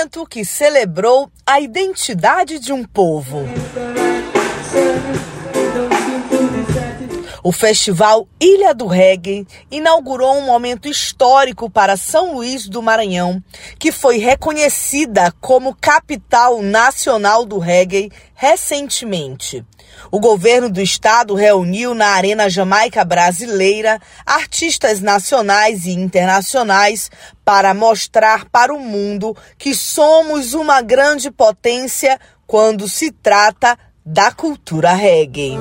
evento que celebrou a identidade de um povo. O Festival Ilha do Reggae inaugurou um momento histórico para São Luís do Maranhão, que foi reconhecida como capital nacional do reggae recentemente. O governo do estado reuniu na Arena Jamaica Brasileira artistas nacionais e internacionais para mostrar para o mundo que somos uma grande potência quando se trata da cultura reggae.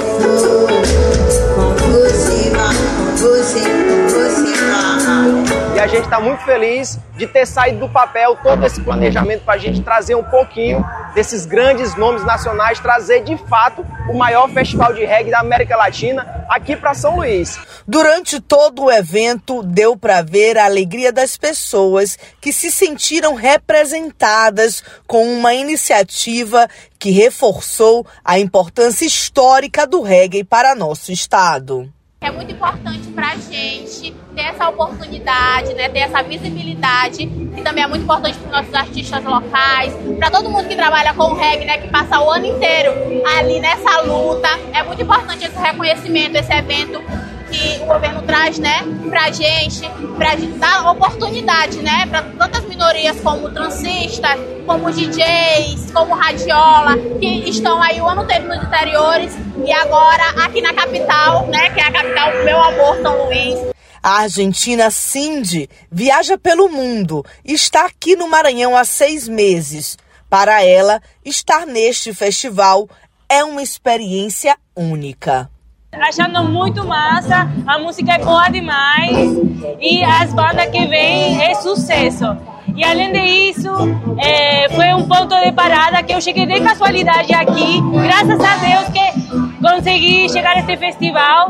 E a gente está muito feliz de ter saído do papel todo esse planejamento para a gente trazer um pouquinho desses grandes nomes nacionais, trazer de fato o maior festival de reggae da América Latina aqui para São Luís. Durante todo o evento, deu para ver a alegria das pessoas que se sentiram representadas com uma iniciativa que reforçou a importância histórica do reggae para nosso estado. É muito importante para a gente ter essa oportunidade, né, ter essa visibilidade, e também é muito importante para os nossos artistas locais, para todo mundo que trabalha com o reggae, né, que passa o ano inteiro ali nessa luta. É muito importante esse reconhecimento, esse evento que o governo traz, né, pra gente dar oportunidade, né, para tantas minorias como transistas, como DJs, como radiola, que estão aí o ano inteiro nos interiores e agora aqui na capital, né, que é a capital do meu amor, São Luís. A argentina Cindy viaja pelo mundo e está aqui no Maranhão há 6 meses. Para ela, estar neste festival é uma experiência única. Achando muito massa, a música é boa demais e as bandas que vêm é sucesso. E além disso, foi um ponto de parada que eu cheguei de casualidade aqui, graças a Deus que consegui chegar a este festival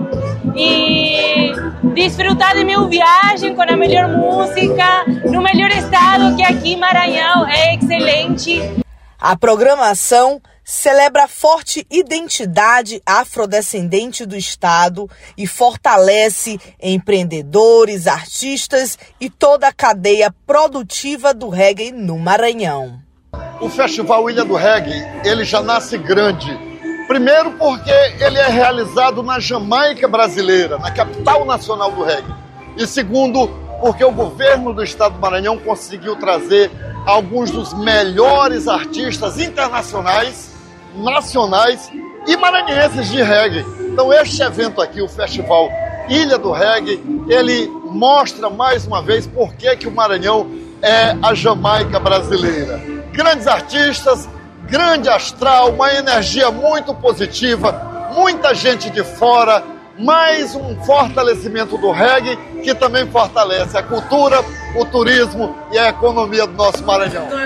e desfrutar de minha viagem com a melhor música, no melhor estado, que aqui Maranhão é excelente. A programação celebra a forte identidade afrodescendente do estado e fortalece empreendedores, artistas e toda a cadeia produtiva do reggae no Maranhão. O Festival Ilha do Reggae, ele já nasce grande. Primeiro porque ele é realizado na Jamaica Brasileira, na capital nacional do reggae. E segundo, porque o governo do estado do Maranhão conseguiu trazer alguns dos melhores artistas internacionais, nacionais e maranhenses de reggae. Então este evento aqui, o Festival Ilha do Reggae, ele mostra mais uma vez por que o Maranhão é a Jamaica brasileira. Grandes artistas, grande astral, uma energia muito positiva, muita gente de fora, mais um fortalecimento do reggae que também fortalece a cultura, o turismo e a economia do nosso Maranhão.